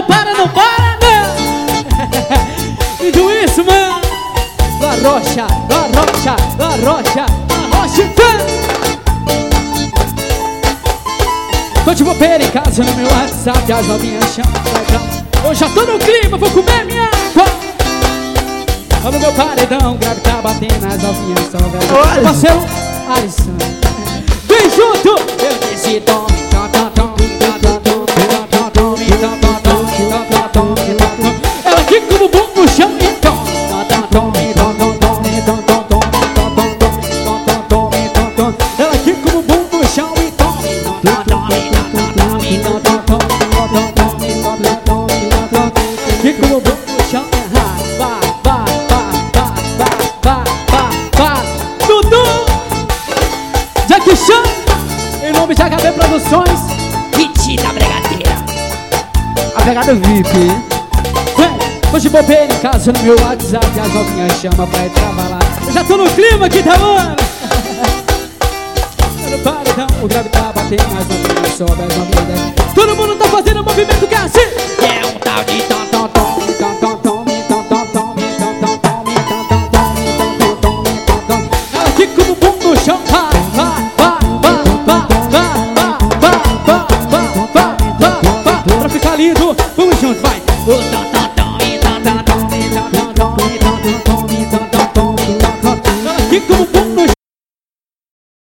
não para, não! Tudo isso, mano. Arrocha, tô de bobeira em casa no meu WhatsApp, as novinhas chamam pra cá. Eu já tô no clima, vou comer minha água. Olha o meu paredão, grave tá batendo, as novinhas são velhas. Parceiro, Alisson, vem junto. Eu disse tome, ela aqui com o bumbum no chão e tome. Ela aqui com o bumbum no chão e tome. Aqui com o bumbum no chão. Dudu, Jack Chan, em nome de HB Produções, Hit da Bregadeira. a pegada VIP. Hoje bobeira em casa no meu WhatsApp, as novinhas chamam pra ir trabalhar. Eu já tô no clima aqui, tá mano? No paredão, o grave tá batendo, as novinhas sobem, as novinhas descem. Todo mundo tá fazendo um movimento que é assim. É um tal de tom.